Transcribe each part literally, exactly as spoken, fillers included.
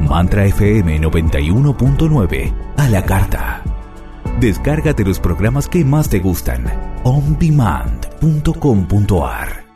Mantra F M noventa y uno punto nueve a la carta. Descárgate los programas que más te gustan. on demand punto com punto a r.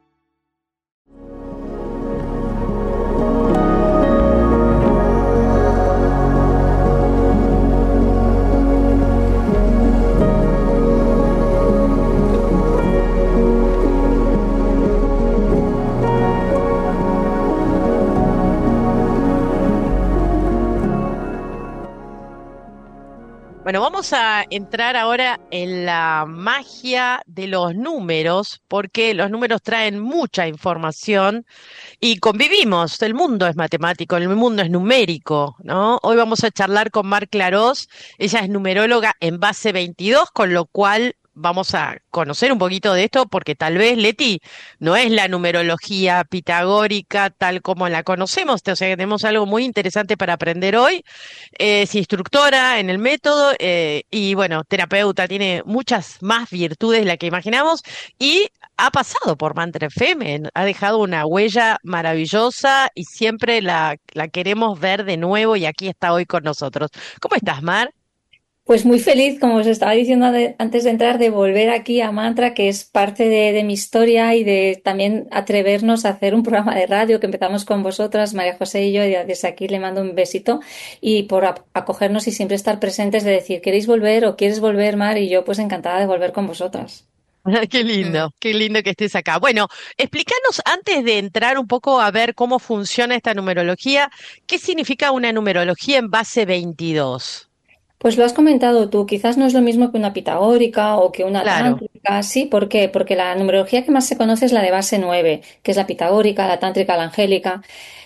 Bueno, vamos a entrar ahora en la magia de los números, porque los números traen mucha información y convivimos. El mundo es matemático, el mundo es numérico, ¿no? Hoy vamos a charlar con Mar Clarós. Ella es numeróloga en base veintidós, con lo cual vamos a conocer un poquito de esto, porque tal vez, Leti, no es la numerología pitagórica tal como la conocemos, o sea que tenemos algo muy interesante para aprender hoy. Eh, es instructora en el método eh, y, bueno, terapeuta, tiene muchas más virtudes de las que imaginamos y ha pasado por Mantra F M, ha dejado una huella maravillosa y siempre la, la queremos ver de nuevo y aquí está hoy con nosotros. ¿Cómo estás, Mar? Pues muy feliz, como os estaba diciendo de, antes de entrar, de volver aquí a Mantra, que es parte de, de mi historia y de también atrevernos a hacer un programa de radio que empezamos con vosotras, María José y yo, y desde aquí le mando un besito, y por acogernos y siempre estar presentes de decir, ¿queréis volver o quieres volver, Mar? Y yo pues encantada de volver con vosotras. Qué lindo, qué lindo que estés acá. Bueno, explícanos antes de entrar un poco a ver cómo funciona esta numerología, ¿qué significa una numerología en base veintidós? Pues lo has comentado tú, quizás no es lo mismo que una pitagórica o que una Claro. tántrica, ¿sí? ¿Por qué? Porque la numerología que más se conoce es la de base nueve, que es la pitagórica, la tántrica, la angélica.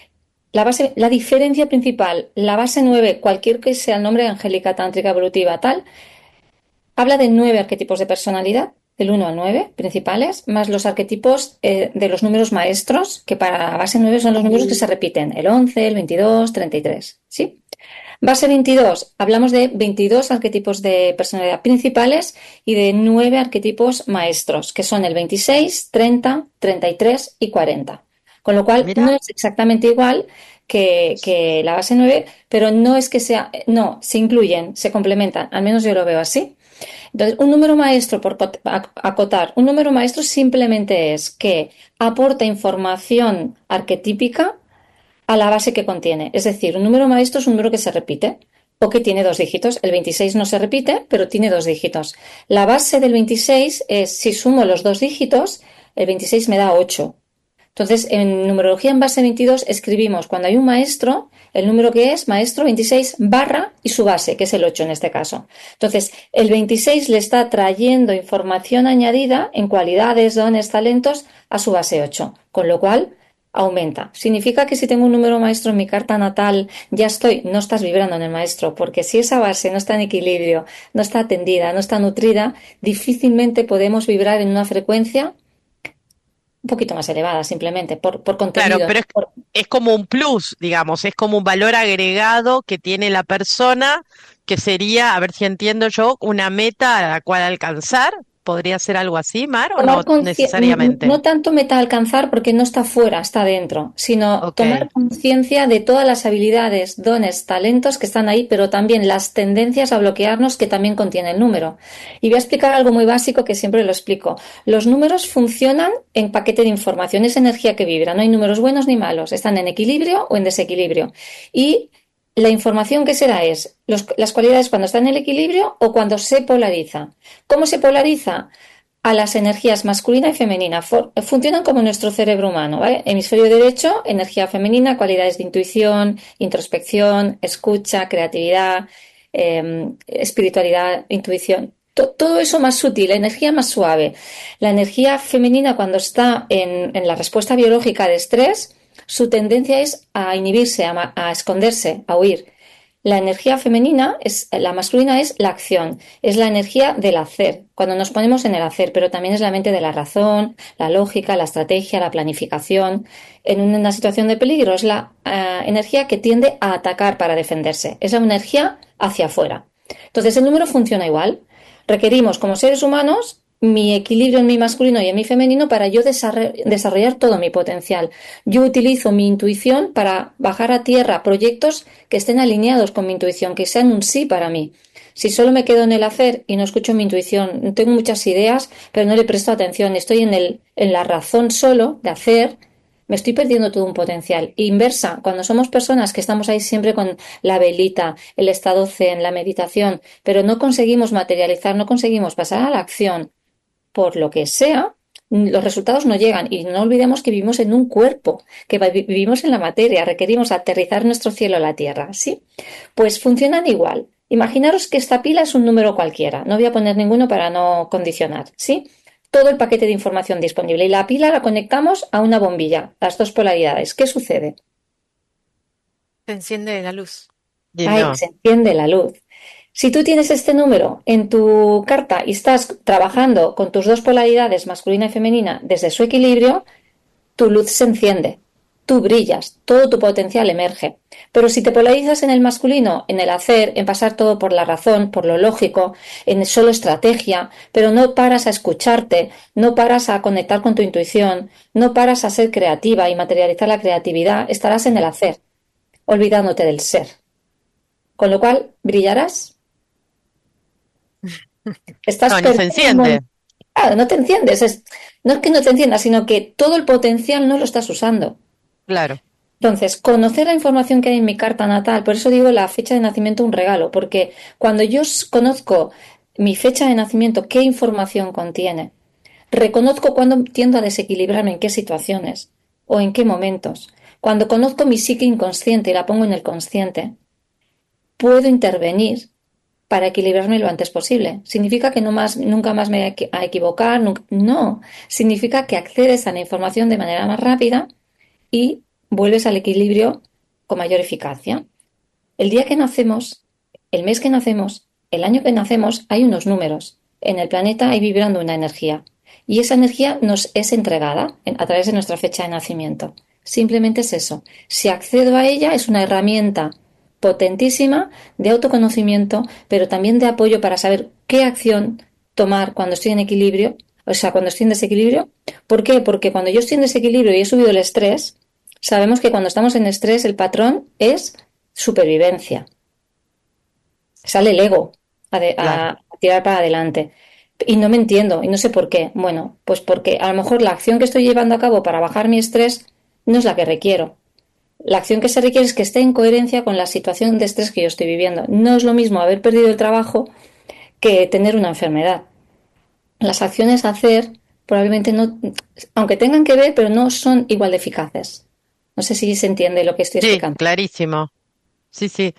La base, la diferencia principal, la base nueve, cualquier que sea el nombre, angélica, tántrica, evolutiva, tal, habla de nueve arquetipos de personalidad, del uno al nueve principales, más los arquetipos eh, de los números maestros, que para la base nueve son los números que se repiten, el once, el veintidós, treinta y tres, ¿sí? Base veintidós, hablamos de veintidós arquetipos de personalidad principales y de nueve arquetipos maestros, que son el veintiséis, treinta, treinta y tres y cuarenta. Con lo cual, Mira. no es exactamente igual que, que la base nueve, pero no es que sea, no, se incluyen, se complementan, al menos yo lo veo así. Entonces, un número maestro, por acotar, un número maestro simplemente es que aporta información arquetípica a la base que contiene. Es decir, un número maestro es un número que se repite o que tiene dos dígitos. El veintiséis no se repite, pero tiene dos dígitos. La base del veintiséis es, si sumo los dos dígitos, el veintiséis me da ocho. Entonces, en numerología en base veintidós escribimos, cuando hay un maestro, el número que es maestro veintiséis barra y su base, que es el ocho en este caso. Entonces, el veintiséis le está trayendo información añadida en cualidades, dones, talentos a su base ocho, con lo cual aumenta. Significa que si tengo un número maestro en mi carta natal, ya estoy, no estás vibrando en el maestro, porque si esa base no está en equilibrio, no está atendida, no está nutrida, difícilmente podemos vibrar en una frecuencia un poquito más elevada, simplemente, por, por contenido. Claro, pero es, por... es como un plus, digamos, es como un valor agregado que tiene la persona, que sería, a ver si entiendo yo, una meta a la cual alcanzar. ¿Podría ser algo así, Mar, o no Tomar conciencia, necesariamente? no tanto meta alcanzar porque no está fuera, está dentro, sino Ok. tomar conciencia de todas las habilidades, dones, talentos que están ahí, pero también las tendencias a bloquearnos que también contiene el número. Y voy a explicar algo muy básico que siempre lo explico. Los números funcionan en paquete de información, es energía que vibra, no hay números buenos ni malos, están en equilibrio o en desequilibrio. Y la información que se da es los, las cualidades cuando está en el equilibrio o cuando se polariza. ¿Cómo se polariza? A las energías masculina y femenina. For, funcionan como nuestro cerebro humano, ¿vale? Hemisferio derecho, energía femenina, cualidades de intuición, introspección, escucha, creatividad, eh, espiritualidad, intuición. To, todo eso más sutil, la energía más suave. La energía femenina, cuando está en, en la respuesta biológica de estrés, su tendencia es a inhibirse, a, a esconderse, a huir. La energía femenina, es, la masculina es la acción, es la energía del hacer, cuando nos ponemos en el hacer, pero también es la mente de la razón, la lógica, la estrategia, la planificación. En una situación de peligro es la uh, energía que tiende a atacar para defenderse, es la energía hacia afuera. Entonces el número funciona igual. Requerimos como seres humanos mi equilibrio en mi masculino y en mi femenino para yo desarrollar todo mi potencial. Yo utilizo mi intuición para bajar a tierra proyectos que estén alineados con mi intuición, que sean un sí para mí. Si solo me quedo en el hacer y no escucho mi intuición, tengo muchas ideas, pero no le presto atención, estoy en, el, en la razón solo de hacer, me estoy perdiendo todo un potencial. Inversa, cuando somos personas que estamos ahí siempre con la velita, el estado zen, la meditación, pero no conseguimos materializar, no conseguimos pasar a la acción, por lo que sea, los resultados no llegan. Y no olvidemos que vivimos en un cuerpo, que vivimos en la materia, requerimos aterrizar nuestro cielo a la tierra, ¿sí? Pues funcionan igual. Imaginaros que esta pila es un número cualquiera. No voy a poner ninguno para no condicionar, ¿sí? Todo el paquete de información disponible. Y la pila la conectamos a una bombilla, las dos polaridades. ¿Qué sucede? Se enciende la luz. Ahí no. se enciende la luz. Si tú tienes este número en tu carta y estás trabajando con tus dos polaridades, masculina y femenina, desde su equilibrio, tu luz se enciende, tú brillas, todo tu potencial emerge. Pero si te polarizas en el masculino, en el hacer, en pasar todo por la razón, por lo lógico, en solo estrategia, pero no paras a escucharte, no paras a conectar con tu intuición, no paras a ser creativa y materializar la creatividad, estarás en el hacer, olvidándote del ser. Con lo cual, brillarás. Estás No, ni se enciende. Claro, no te enciendes. Es, no es que no te enciendas, sino que todo el potencial no lo estás usando. Claro. Entonces, conocer la información que hay en mi carta natal, por eso digo la fecha de nacimiento un regalo, porque cuando yo conozco mi fecha de nacimiento, qué información contiene, reconozco cuándo tiendo a desequilibrarme, en qué situaciones o en qué momentos. Cuando conozco mi psique inconsciente y la pongo en el consciente, puedo intervenir para equilibrarme lo antes posible. ¿Significa que no más, nunca más me voy a equivocar? Nunca, no. Significa que accedes a la información de manera más rápida y vuelves al equilibrio con mayor eficacia. El día que nacemos, el mes que nacemos, el año que nacemos, hay unos números. En el planeta hay vibrando una energía. Y esa energía nos es entregada a través de nuestra fecha de nacimiento. Simplemente es eso. Si accedo a ella, es una herramienta potentísima de autoconocimiento, pero también de apoyo para saber qué acción tomar cuando estoy en equilibrio, o sea, cuando estoy en desequilibrio. ¿Por qué? Porque cuando yo estoy en desequilibrio y he subido el estrés, sabemos que cuando estamos en estrés el patrón es supervivencia. Sale el ego a, de, claro. a tirar para adelante. Y no me entiendo, y no sé por qué. Bueno, pues porque a lo mejor la acción que estoy llevando a cabo para bajar mi estrés no es la que requiero. La acción que se requiere es que esté en coherencia con la situación de estrés que yo estoy viviendo. No es lo mismo haber perdido el trabajo que tener una enfermedad. Las acciones a hacer probablemente no, aunque tengan que ver, pero no son igual de eficaces. No sé si se entiende lo que estoy sí, explicando. Clarísimo. Sí, sí.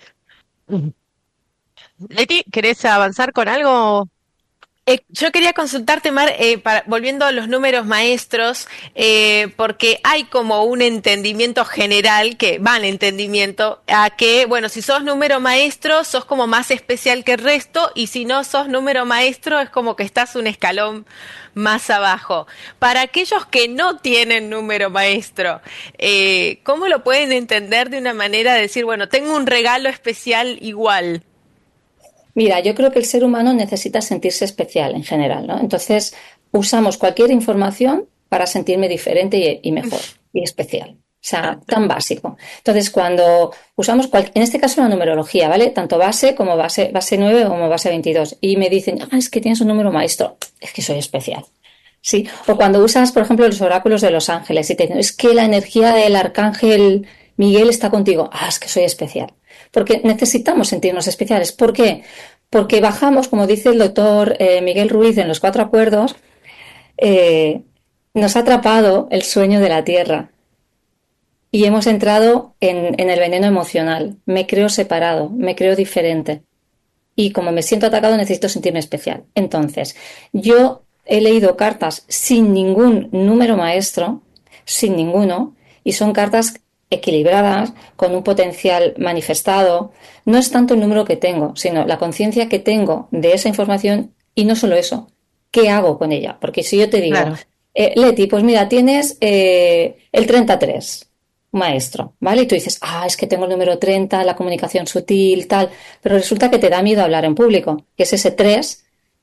Leti, ¿querés avanzar con algo? Eh, yo quería consultarte, Mar, eh, para, volviendo a los números maestros, eh, porque hay como un entendimiento general, que va al entendimiento, a que, bueno, si sos número maestro, sos como más especial que el resto, y si no sos número maestro, es como que estás un escalón más abajo. Para aquellos que no tienen número maestro, eh, ¿cómo lo pueden entender de una manera de decir, bueno, tengo un regalo especial igual? Mira, yo creo que el ser humano necesita sentirse especial en general, ¿no? Entonces, usamos cualquier información para sentirme diferente y, y mejor y especial. O sea, tan básico. Entonces, cuando usamos, cual, en este caso la numerología, ¿vale? Tanto base como base, base nueve como base veintidós. Y me dicen, ah, es que tienes un número maestro. Es que soy especial. ¿Sí? O cuando usas, por ejemplo, los oráculos de los ángeles y te dicen, es que la energía del arcángel Miguel está contigo. Ah, es que soy especial. Porque necesitamos sentirnos especiales. ¿Por qué? Porque bajamos, como dice el doctor eh, Miguel Ruiz en Los Cuatro Acuerdos, eh, nos ha atrapado el sueño de la Tierra y hemos entrado en, en el veneno emocional. Me creo separado, me creo diferente y como me siento atacado necesito sentirme especial. Entonces, yo he leído cartas sin ningún número maestro, sin ninguno, y son cartas equilibradas, con un potencial manifestado. No es tanto el número que tengo, sino la conciencia que tengo de esa información y no solo eso, ¿qué hago con ella? Porque si yo te digo, claro. eh, Leti, pues mira, tienes eh, el treinta y tres, maestro, ¿vale? Y tú dices, ah, es que tengo el número treinta, la comunicación sutil, tal, pero resulta que te da miedo hablar en público, que es ese tres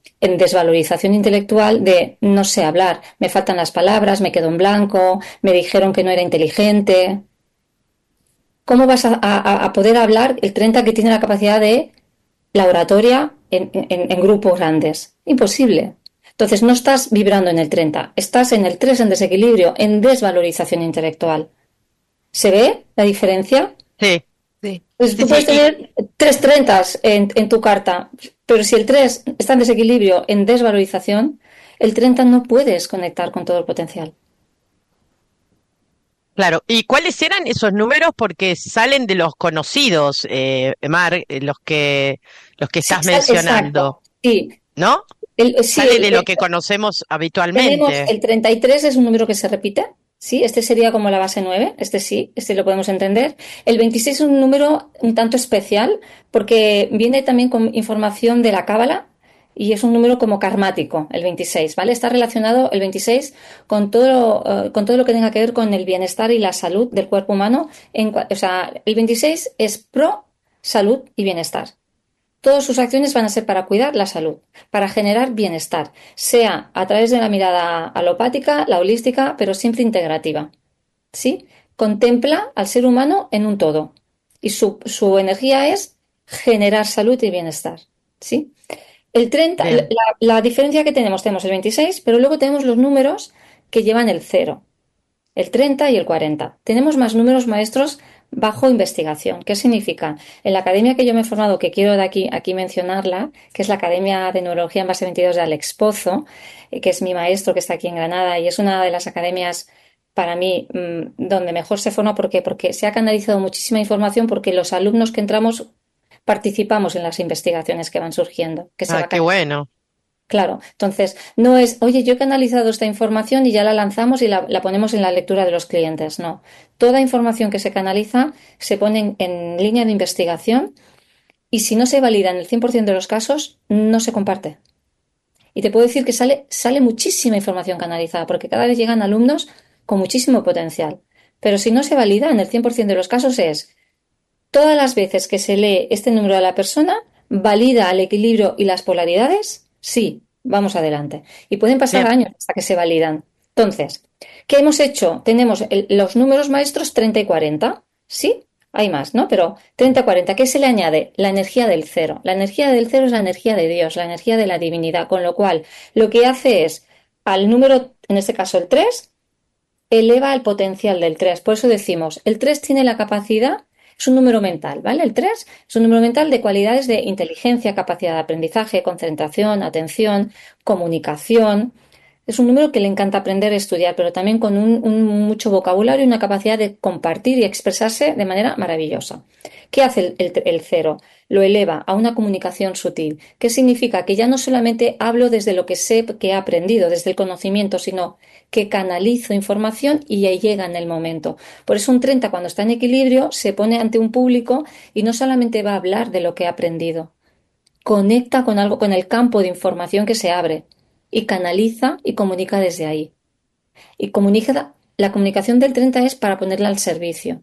en desvalorización intelectual de no sé hablar, me faltan las palabras, me quedo en blanco, me dijeron que no era inteligente. ¿Cómo vas a, a, a poder hablar el treinta que tiene la capacidad de la oratoria en, en, en grupos grandes? Imposible. Entonces no estás vibrando en el treinta, estás en el tres en desequilibrio, en desvalorización intelectual. ¿Se ve la diferencia? Sí, sí. Pues tú Sí, puedes sí, y tener tres treintas en, en tu carta, pero si el tres está en desequilibrio, en desvalorización, el treinta no puedes conectar con todo el potencial. claro. ¿Y cuáles eran esos números? Porque salen de los conocidos, eh, Mar, eh, los que los que Sí, estás sal- exacto. mencionando, Sí, ¿no? el, sí Sale el, de lo el- que conocemos tenemos habitualmente. el treinta y tres es un número que se repite. Sí, este sería como la base nueve, este sí, este lo podemos entender. El veintiséis es un número un tanto especial porque viene también con información de la cábala y es un número como karmático, el veintiséis, ¿vale? Está relacionado el veintiséis con todo, eh, con todo lo que tenga que ver con el bienestar y la salud del cuerpo humano. En, cua- o sea, el veintiséis es pro salud y bienestar. Todas sus acciones van a ser para cuidar la salud, para generar bienestar, sea a través de la mirada alopática, la holística, pero siempre integrativa. ¿Sí? Contempla al ser humano en un todo. Y su, su energía es generar salud y bienestar. ¿Sí? El treinta, la, Bien, la diferencia que tenemos, tenemos el veintiséis, pero luego tenemos los números que llevan el cero, el treinta y el cuarenta. Tenemos más números maestros bajo investigación. ¿Qué significan? En la academia que yo me he formado, que quiero de aquí, aquí mencionarla, que es la Academia de Neurología en Base veintidós de Alex Pozo, eh, que es mi maestro que está aquí en Granada y es una de las academias para mí mmm, donde mejor se forma. ¿Por qué? Porque se ha canalizado muchísima información porque los alumnos que entramos participamos en las investigaciones que van surgiendo, que se ah, va qué canalizando. bueno. Claro, entonces no es, oye, yo he canalizado esta información y ya la lanzamos y la, la ponemos en la lectura de los clientes. No, toda información que se canaliza se pone en, en línea de investigación y si no se valida en el cien por ciento de los casos, no se comparte. Y te puedo decir que sale, sale muchísima información canalizada porque cada vez llegan alumnos con muchísimo potencial. Pero si no se valida en el cien por ciento de los casos es, todas las veces que se lee este número a la persona, ¿valida el equilibrio y las polaridades? Sí, vamos adelante. Y pueden pasar Bien, años hasta que se validan. Entonces, ¿qué hemos hecho? Tenemos el- los números maestros treinta y cuarenta. Sí, hay más, ¿no? Pero treinta y cuarenta, ¿qué se le añade? La energía del cero. La energía del cero es la energía de Dios, la energía de la divinidad. Con lo cual, lo que hace es, al número, en este caso el tres, eleva el potencial del tres. Por eso decimos, el tres tiene la capacidad, es un número mental, ¿vale? El tres es un número mental de cualidades de inteligencia, capacidad de aprendizaje, concentración, atención, comunicación. Es un número que le encanta aprender y estudiar, pero también con un, un mucho vocabulario y una capacidad de compartir y expresarse de manera maravillosa. ¿Qué hace el, el, el cero? Lo eleva a una comunicación sutil. ¿Qué significa? Que ya no solamente hablo desde lo que sé que he aprendido, desde el conocimiento, sino que canalizo información y ahí llega en el momento. Por eso un treinta cuando está en equilibrio se pone ante un público y no solamente va a hablar de lo que ha aprendido, conecta con algo, con el campo de información que se abre y canaliza y comunica desde ahí. Y comunica, la comunicación del treinta es para ponerla al servicio.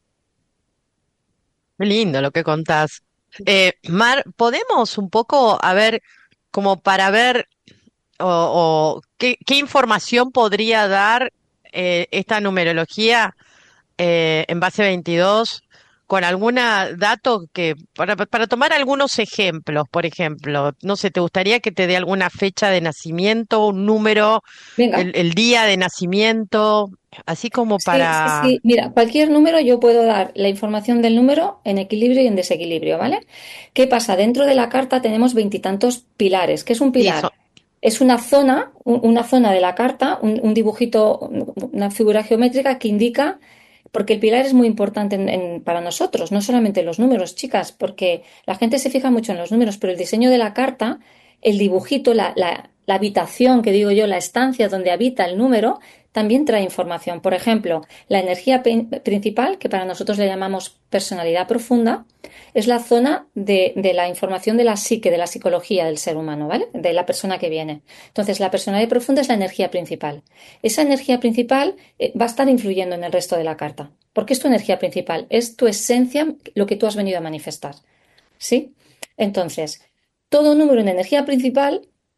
qué lindo lo que contás. Eh, Mar, ¿podemos un poco, a ver, como para ver o, o qué, qué información podría dar eh, esta numerología eh, en base veintidós con alguna dato que, para, para tomar algunos ejemplos, por ejemplo, no sé, ¿te gustaría que te dé alguna fecha de nacimiento, un número, Venga. el, el día de nacimiento, así como Sí, sí, para... sí. Mira, cualquier número yo puedo dar la información del número en equilibrio y en desequilibrio, ¿vale? ¿Qué pasa? Dentro de la carta tenemos veintitantos pilares. ¿Qué es un Y pilar? eso, Es una zona, un- una zona de la carta, un, un dibujito, un- una figura geométrica que indica, porque el pilar es muy importante en- en- para nosotros, no solamente los números, chicas, porque la gente se fija mucho en los números, pero el diseño de la carta, el dibujito, la, la la habitación, que digo yo, la estancia donde habita el número, también trae información. Por ejemplo, la energía principal, que para nosotros le llamamos personalidad profunda, es la zona de, de la información de la psique, de la psicología del ser humano, ¿vale? De la persona que viene. Entonces, la personalidad profunda es la energía principal. Esa energía principal eh, va a estar influyendo en el resto de la carta. Porque es tu energía principal, es tu esencia, lo que tú has venido a manifestar. ¿Sí? Entonces, todo número en energía principal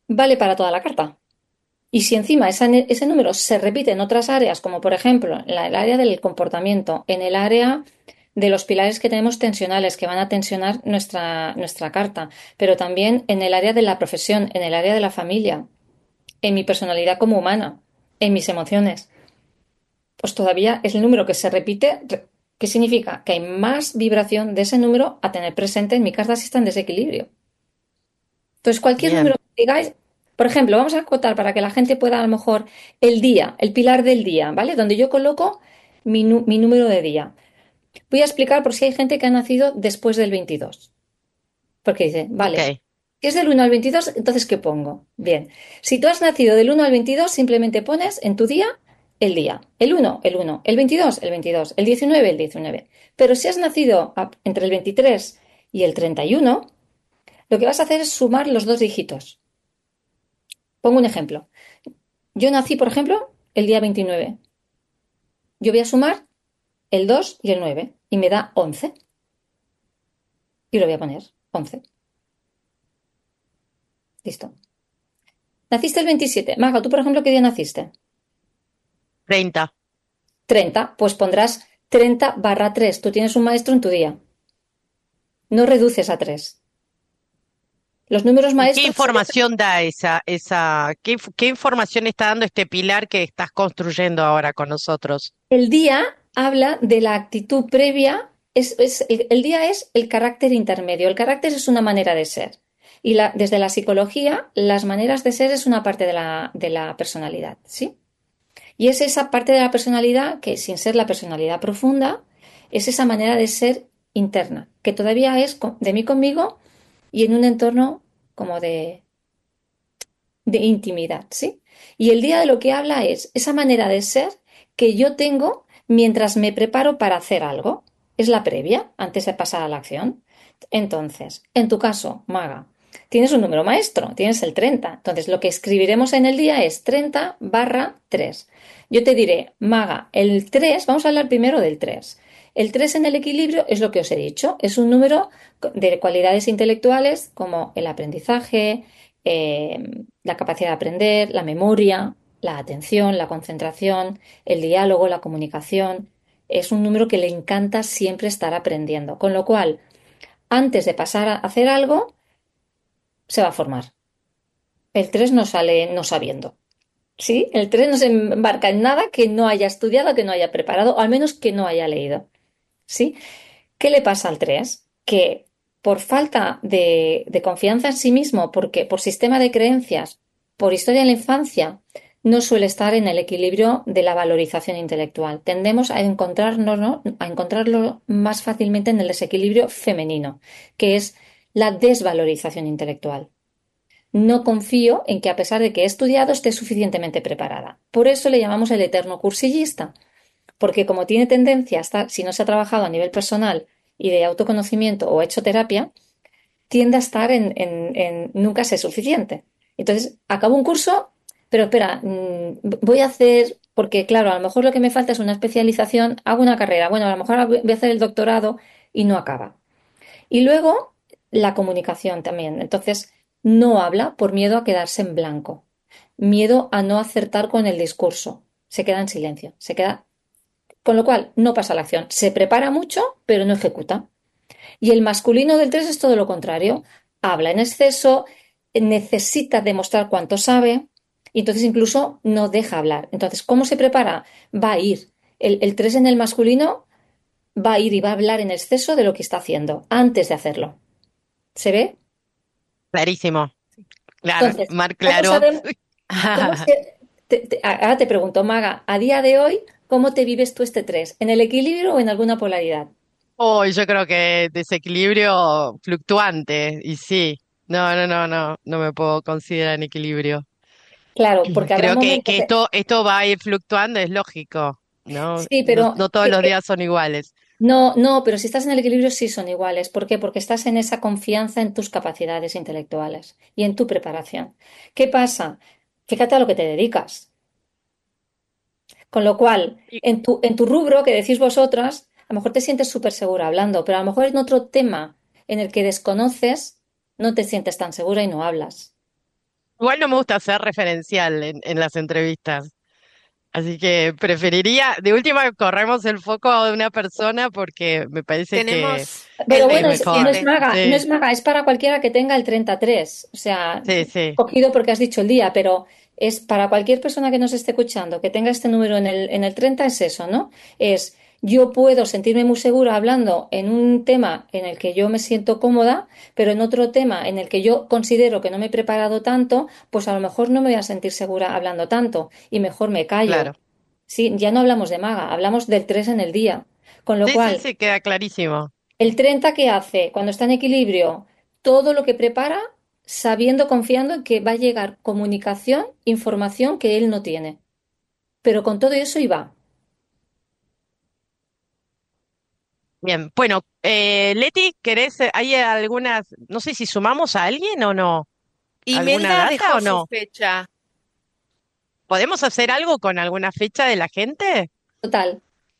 vale para toda la carta. Y si encima esa- ese número se repite en otras áreas, como por ejemplo en la- el área del comportamiento, en el área de los pilares que tenemos tensionales, que van a tensionar nuestra, nuestra carta, pero también en el área de la profesión, en el área de la familia, en mi personalidad como humana, en mis emociones, pues todavía es el número que se repite. re- ¿Qué significa? Que hay más vibración de ese número a tener presente en mi carta si está en desequilibrio. Entonces, cualquier Bien, número que digáis, por ejemplo, vamos a acotar para que la gente pueda a lo mejor el día, el pilar del día, ¿vale? Donde yo coloco mi, nu- mi número de día. Voy a explicar por si hay gente que ha nacido después del veintidós. Porque dice, vale, ok. si es del uno al veintidós, entonces ¿qué pongo? Bien, si tú has nacido del uno al veintidós, simplemente pones en tu día el día. El uno, el uno. El veintidós, el veintidós. El diecinueve, el diecinueve. Pero si has nacido a- entre el veintitrés y el treinta y uno, lo que vas a hacer es sumar los dos dígitos. Pongo un ejemplo. Yo nací, por ejemplo, el día veintinueve. Yo voy a sumar el dos y el nueve y me da once. Y lo voy a poner once. Listo. Naciste el veintisiete. Maga, tú, por ejemplo, ¿qué día naciste? Treinta. Treinta. Pues pondrás treinta barra tres. Tú tienes un maestro en tu día. No reduces a tres. Los números ¿Y qué maestros se hacen- información da esa, esa, qué, inf- qué información está dando este pilar que estás construyendo ahora con nosotros? El día habla de la actitud previa. Es, es- el, el día es el carácter intermedio. El carácter es una manera de ser. Y la- desde la psicología, las maneras de ser es una parte de la, de la personalidad, ¿sí? Y es esa parte de la personalidad que, sin ser la personalidad profunda, es esa manera de ser interna, que todavía es co- de mí conmigo y en un entorno como de, de intimidad, ¿sí? Y el día de lo que habla es esa manera de ser que yo tengo mientras me preparo para hacer algo. Es la previa, antes de pasar a la acción. Entonces, en tu caso, Maga, tienes un número maestro, tienes el treinta. Entonces, lo que escribiremos en el día es treinta barra tres. Yo te diré, Maga, el tres, vamos a hablar primero del tres. El tres en el equilibrio es lo que os he dicho, es un número de cualidades intelectuales como el aprendizaje, eh, la capacidad de aprender, la memoria, la atención, la concentración, el diálogo, la comunicación. Es un número que le encanta siempre estar aprendiendo. Con lo cual, antes de pasar a hacer algo, se va a formar. El tres no sale no sabiendo. ¿Sí? El tres no se embarca en nada que no haya estudiado, que no haya preparado, o al menos que no haya leído. ¿Sí? ¿Qué le pasa al tres? Que por falta de, de confianza en sí mismo, porque por sistema de creencias, por historia de la infancia, no suele estar en el equilibrio de la valorización intelectual. Tendemos a encontrarnos, ¿no? a encontrarlo más fácilmente en el desequilibrio femenino, que es la desvalorización intelectual. No confío en que a pesar de que he estudiado esté suficientemente preparada. Por eso le llamamos el eterno cursillista, porque como tiene tendencia a estar, si no se ha trabajado a nivel personal y de autoconocimiento o hecho terapia, tiende a estar en, en, en nunca ser suficiente. Entonces, acabo un curso, pero espera, mmm, voy a hacer, porque claro, a lo mejor lo que me falta es una especialización, hago una carrera, bueno, a lo mejor voy a hacer el doctorado y no acaba. Y luego, la comunicación también. Entonces, no habla por miedo a quedarse en blanco, miedo a no acertar con el discurso, se queda en silencio, se queda con lo cual, no pasa la acción. Se prepara mucho, pero no ejecuta. Y el masculino del tres es todo lo contrario. Habla en exceso, necesita demostrar cuánto sabe y entonces incluso no deja hablar. Entonces, ¿cómo se prepara? Va a ir. El, el tres en el masculino va a ir y va a hablar en exceso de lo que está haciendo antes de hacerlo. ¿Se ve? Clarísimo. Claro, Entonces, Mar ¿cómo claro. sabemos? ¿Cómo se, te- te- ahora te pregunto, Maga, a día de hoy, ¿cómo te vives tú este tres? ¿En el equilibrio o en alguna polaridad? Oh, yo creo que desequilibrio fluctuante, y sí. No, no, no, no, no me puedo considerar en equilibrio. Claro, porque habrá Creo que, momentos que de... esto, esto va a ir fluctuando, es lógico, ¿no? Sí, No, pero no todos que- los que- días son iguales. no, no, pero si estás en el equilibrio sí son iguales. ¿Por qué? Porque estás en esa confianza en tus capacidades intelectuales y en tu preparación. ¿Qué pasa? Fíjate a lo que te dedicas. Con lo cual, Y- en tu, en tu rubro que decís vosotras, a lo mejor te sientes súper segura hablando, pero a lo mejor en otro tema en el que desconoces, no te sientes tan segura y no hablas. Igual no me gusta ser referencial en, en las entrevistas. Así que preferiría, de última, corremos el foco a una persona porque me parece que, Tenemos Pero el que es bueno, es- no es mejor. veintisiete. maga, no Sí, es maga, es para cualquiera que tenga el treinta y tres. O sea, sí, sí. cogido porque has dicho el día, pero es para cualquier persona que nos esté escuchando, que tenga este número en el, en el treinta, es eso, ¿no? Es yo puedo sentirme muy segura hablando en un tema en el que yo me siento cómoda, pero en otro tema en el que yo considero que no me he preparado tanto, pues a lo mejor no me voy a sentir segura hablando tanto y mejor me callo. Claro. Sí, ya no hablamos de maga, hablamos del tres en el día. Con lo Sí, sí, cual, sí, queda clarísimo. el treinta que hace cuando está en equilibrio, todo lo que prepara, sabiendo, confiando en que va a llegar comunicación, información que él no tiene. Pero con todo eso iba. Bien, bueno, eh, Leti, ¿querés, eh, hay algunas, no sé si sumamos a alguien o no? ¿Alguna Imelda data dejó o su no? fecha. ¿Podemos hacer algo con alguna fecha de la gente? Total,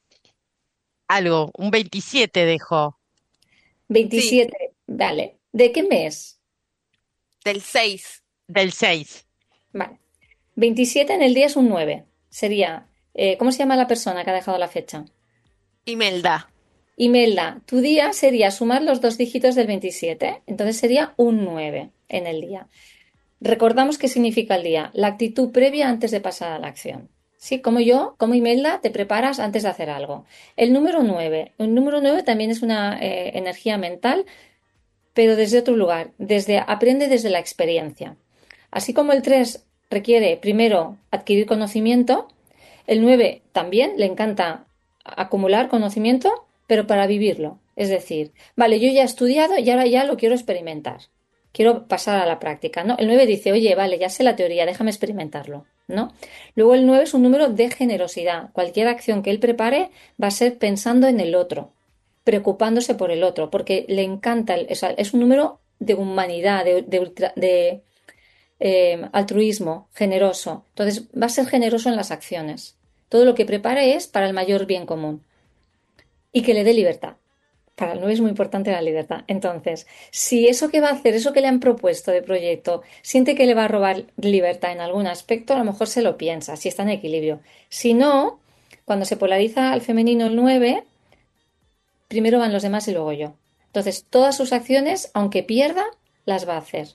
Algo, un veintisiete dejó, Sí, veintisiete. Vale. ¿De qué mes? del seis. del seis. Vale. veintisiete en el día es un nueve. Sería, eh, ¿cómo se llama la persona que ha dejado la fecha? Imelda. Imelda, tu día sería sumar los dos dígitos del veintisiete. Entonces sería un nueve en el día. Recordamos qué significa el día, la actitud previa antes de pasar a la acción. Sí, como yo, como Imelda, te preparas antes de hacer algo. El número nueve, el número nueve también es una eh, energía mental, pero desde otro lugar, desde aprende desde la experiencia. Así como el tres requiere primero adquirir conocimiento, el nueve también le encanta acumular conocimiento, pero para vivirlo. Es decir, vale, yo ya he estudiado y ahora ya lo quiero experimentar. Quiero pasar a la práctica, ¿no? El nueve dice, oye, vale, ya sé la teoría, déjame experimentarlo, ¿no? Luego el nueve es un número de generosidad. Cualquier acción que él prepare va a ser pensando en el otro, preocupándose por el otro, porque le encanta, el- o sea, es un número de humanidad, de, de ultra- de, eh, altruismo, generoso. Entonces, va a ser generoso en las acciones. Todo lo que prepare es para el mayor bien común y que le dé libertad. Para el nueve es muy importante la libertad. Entonces, si eso que va a hacer, eso que le han propuesto de proyecto, siente que le va a robar libertad en algún aspecto, a lo mejor se lo piensa, si está en equilibrio. Si no, cuando se polariza al femenino el nueve, primero van los demás y luego yo. Entonces, todas sus acciones, aunque pierda, las va a hacer.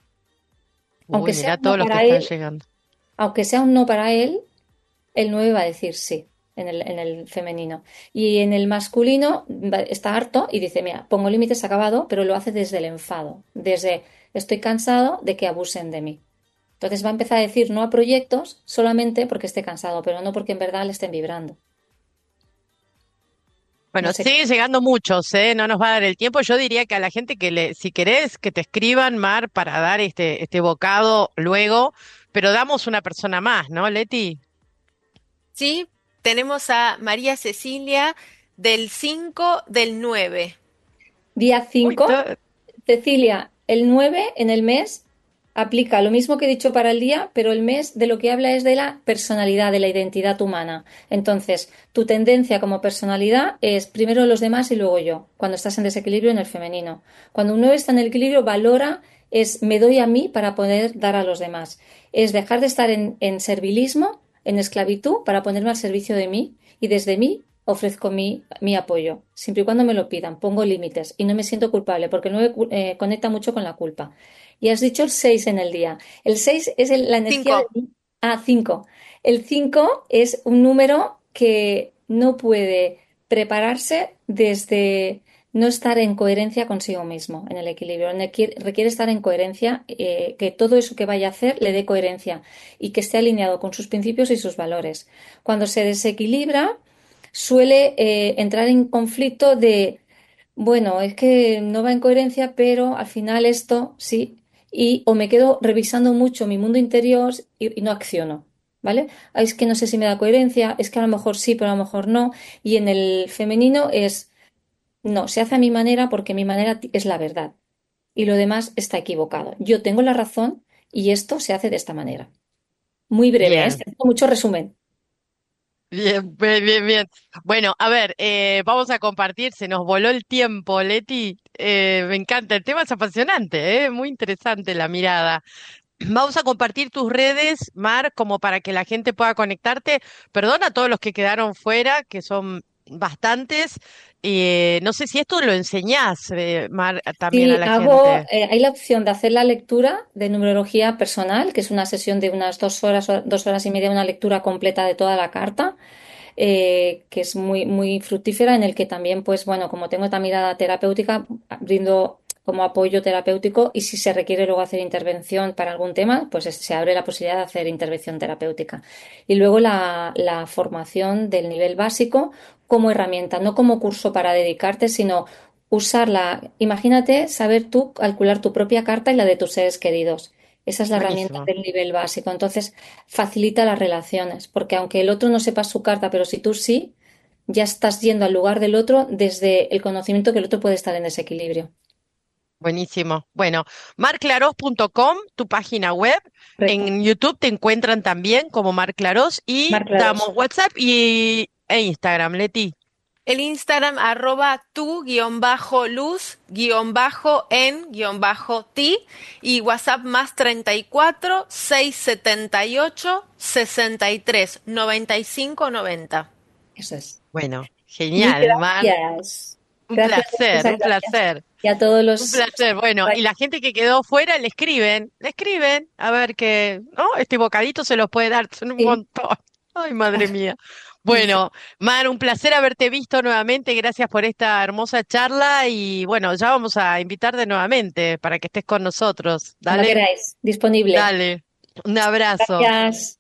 Uy, Aunque sea mirá un no todos los que para están él, llegando. aunque sea un no para él, el nueve va a decir sí en el, en el femenino. Y en el masculino va- está harto y dice, mira, pongo límites, acabado, pero lo hace desde el enfado, desde estoy cansado de que abusen de mí. Entonces va a empezar a decir no a proyectos solamente porque esté cansado, pero no porque en verdad le estén vibrando. No Bueno, sé. siguen llegando muchos, ¿eh? No nos va a dar el tiempo. Yo diría que a la gente que le, si querés, que te escriban, Mar, para dar este, este bocado luego, pero damos una persona más, ¿no, Leti? Sí, tenemos a María Cecilia del cinco del nueve. Día Uy, cinco, to- Cecilia, el nueve en el mes aplica lo mismo que he dicho para el día, pero el mes de lo que habla es de la personalidad, de la identidad humana. Entonces, tu tendencia como personalidad es primero los demás y luego yo, cuando estás en desequilibrio en el femenino. Cuando un nueve está en el equilibrio, valora, es me doy a mí para poder dar a los demás. Es dejar de estar en, en servilismo, en esclavitud, para ponerme al servicio de mí y desde mí ofrezco mi, mi apoyo, siempre y cuando me lo pidan, pongo límites y no me siento culpable, porque el nueve eh, conecta mucho con la culpa. Y has dicho el seis en el día. El seis es el- la energía Cinco. de... Ah, cinco. El cinco es un número que no puede prepararse desde no estar en coherencia consigo mismo, en el equilibrio. Requiere, requiere estar en coherencia, eh, que todo eso que vaya a hacer le dé coherencia y que esté alineado con sus principios y sus valores. Cuando se desequilibra, suele eh, entrar en conflicto de, bueno, es que no va en coherencia, pero al final esto sí, y o me quedo revisando mucho mi mundo interior y, y no acciono, ¿vale? Ah, es que no sé si me da coherencia, es que a lo mejor sí, pero a lo mejor no, y en el femenino es, no, se hace a mi manera porque mi manera ti- es la verdad y lo demás está equivocado. Yo tengo la razón y esto se hace de esta manera. Muy breve, ¿eh? Es Bien, que tengo mucho resumen. bien, bien, bien, bien. Bueno, a ver, eh, vamos a compartir, se nos voló el tiempo, Leti. Eh, me encanta, el tema es apasionante, ¿eh? Muy interesante la mirada. Vamos a compartir tus redes, Mar, como para que la gente pueda conectarte. Perdona a todos los que quedaron fuera, que son bastantes. Eh, no sé si esto lo enseñás, eh, Mar, también a Sí, la hago, gente. eh, hay la opción de hacer la lectura de numerología personal, que es una sesión de unas dos horas, o dos horas y media, una lectura completa de toda la carta, eh, que es muy, muy fructífera, en el que también, pues bueno, como tengo esta mirada terapéutica, brindo como apoyo terapéutico y si se requiere luego hacer intervención para algún tema, pues es- se abre la posibilidad de hacer intervención terapéutica. Y luego la, la formación del nivel básico como herramienta, no como curso para dedicarte, sino usarla. Imagínate saber tú calcular tu propia carta y la de tus seres queridos. Esa es la herramienta Buenísimo. del nivel básico. Entonces, facilita las relaciones, porque aunque el otro no sepa su carta, pero si tú sí, ya estás yendo al lugar del otro desde el conocimiento que el otro puede estar en desequilibrio. Buenísimo. Bueno, mar claros punto com, tu página web. Correcto. En YouTube te encuentran también como Mar Clarós y Mar damos Claros. WhatsApp y, e Instagram, Leti. El Instagram arroba tu guión bajo luz guión bajo en guión bajo ti y WhatsApp más treinta y cuatro, seiscientos setenta y ocho, sesenta y tres, noventa y cinco, noventa. Eso es. Bueno, Mil genial, Mar. gracias. Un Gracias, placer, muchas un gracias. placer, Y a todos un los... placer. Bueno, y la gente que quedó fuera le escriben, le escriben, a ver que, ¿no? Este bocadito se los puede dar, son un Sí. montón. Ay, madre mía. Bueno, Mar, un placer haberte visto nuevamente. Gracias por esta hermosa charla y bueno, ya vamos a invitarte nuevamente para que estés con nosotros. Cuando Dale, queráis. Disponible. dale. Un abrazo. Gracias.